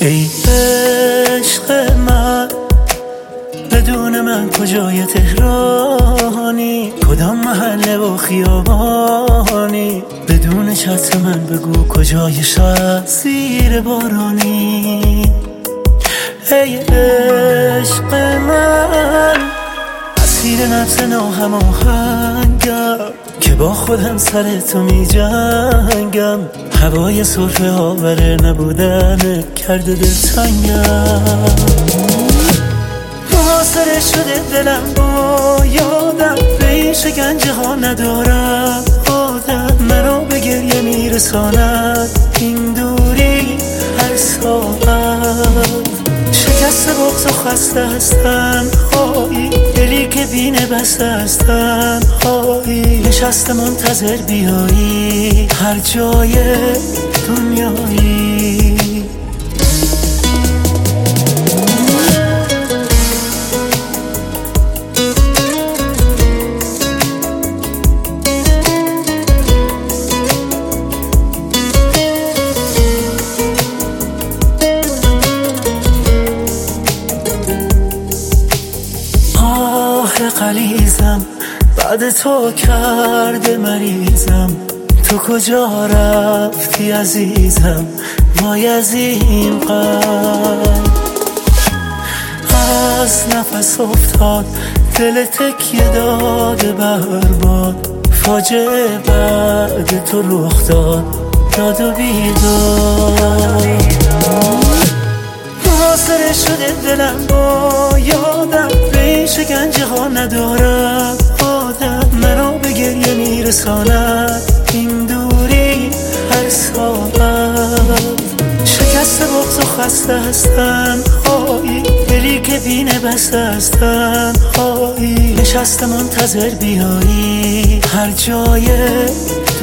ای عشق من، بدون من کجای تهرانی، کدام محله و خیابانی، بدون چتر من بگو کجای شهر زیر بارانی. ای عشق من، اسیر نفس ناهماهنگم که با خودم سر تو می جنگم، هوای سرفه آور نبودنت کرده دلتنگم. محاصره شده دلم با یادم، به این شکنجه ها ندارم عادت، منو به گریه میرساند این دوری هر ساعت. شکست بغض و خسته هستن هایی، دلی که بینه بسته هستن هایی، نشسته منتظر بیایی هر جای دنیایی. غلیظم بعد تو کرده مریضم، تو کجا رفتی عزیزم، وای از این قلب از نفس افتاد، دل تکیه داده برباد، فاجعه بعد تو رخ داد داد و بیداد. محاصره شده دلم با یادم، به این شکنجه ها ندارم عادت، منو به گریه میرساند این دوری هر ساعت. شکست بغض و خسته هستن هایی، دلی که بینه بسته هستن هایی، نشسته منتظر بیایی هر جای